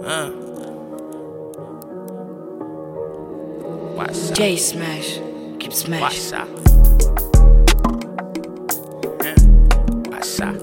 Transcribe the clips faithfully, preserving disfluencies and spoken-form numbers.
Uh. What's up? J Smash, keep smashing. What's up? Yeah. What's up?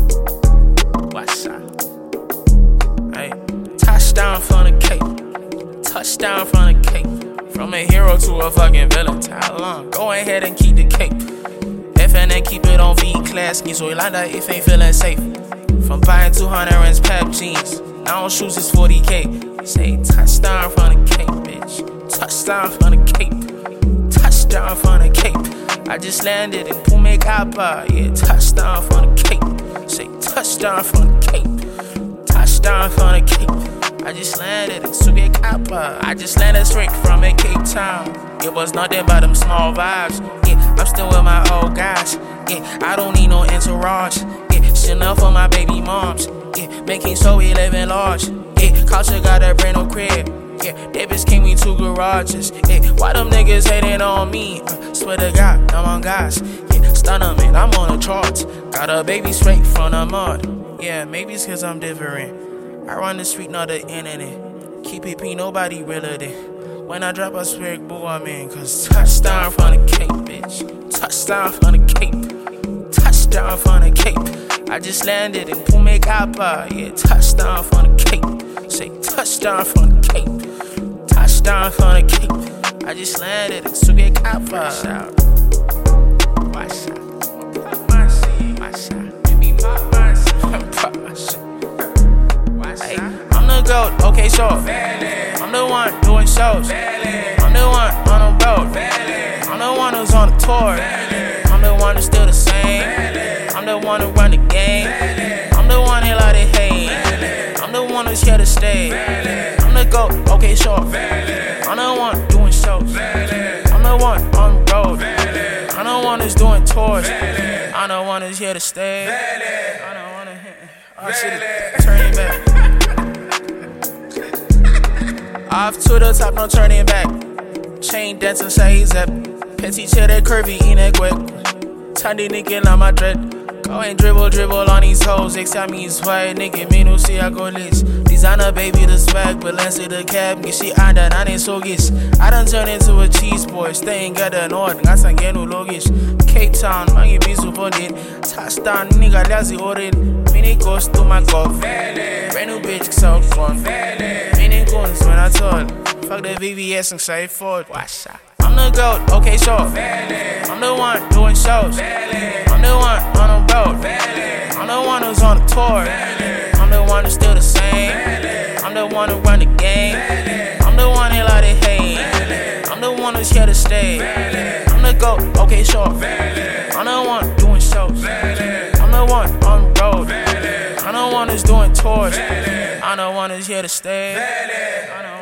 What's up? Hey, touchdown from the Cape. Touchdown from the Cape. From a hero to a fucking villain. How long? Go ahead and keep the cape. F N and keep it on V class. Get so Yolanda if ain't feeling safe. From buying two hundred rands Pep jeans. Now on shoes is forty K. Say touchdown from the Cape, bitch. Touchdown from the Cape. Touchdown from the Cape. I just landed in Pumekapa. Yeah, touchdown from the Cape. Say touchdown from the Cape. Touchdown from the Cape. I just landed in Pumekapa. I just landed straight from a Cape Town. It was nothing but them small vibes. Yeah, I'm still with my old guys. Yeah, I don't need no entourage. Yeah, Chanel for my baby moms. Yeah, making so we living large. Yeah, culture got a brand new crib. Yeah, Davis came with two garages. Yeah, why them niggas hating on me? Uh, swear to God, I'm on guys. Yeah, stun them and I'm on the charts. Got a baby straight from the mud. Yeah, maybe it's cause I'm different. I run the street, not the internet. Keep it P, nobody realer than. When I drop a spirit, boo, I'm in. Cause touchdown from the Cape, bitch. Touchdown from the Cape. Touchdown from the Cape. I just landed in Pumekapa. Yeah, touchdown from the Cape. Say touchdown from the Cape. Touchdown from the Cape. I just landed in Pumekapa. Watch out. Watch out. Pop my shit. Watch out. Baby, pop my shit. Pop my shit. Hey, I'm the GOAT, okay, sure. I'm the one doing shows. I'm the one on the road. I'm the one who's on the tour. I'm the one who's still the same. I'm the one who run the game. I'm the one that like to hate. I'm the one who's here to stay. I'm the GOAT, okay, sure. I'm the one doing shows. I'm the one on the road. I'm the one who's doing tours. I'm the one who's here to stay. I'm the one who's here. I should turn back. Off to the top, no turning back. Chain dancing, say he's up. Petty cheddar, curvy, inequate. Tiny nigga on my dread. Go and dribble, dribble on these hoes. Excite me, is white nigga, me no see I go lit. Designer, baby, the swag, balance the cab. Get she on that, I ain't so gis. I done turn into a cheese boy. Staying got the north, got some get no logish. Cape Town, man, you be super lit. Touchdown, nigga, that's the order. Mini goes to my golf. Brand new bitch, so gone. Mini guns when I told. Fuck the V V S and say forward. Watch out. I'm the GOAT, okay, sure. I'm the one doing shows. I'm the one on the road. I'm the one who's on the tour. I'm the one who's still the same. I'm the one who run the game. I'm the one that like to hate. I'm the one who's here to stay. I'm the GOAT, okay, sure. I'm the one doing shows. I'm the one on the road. I'm the one who's doing tours. I'm the one who's here to stay.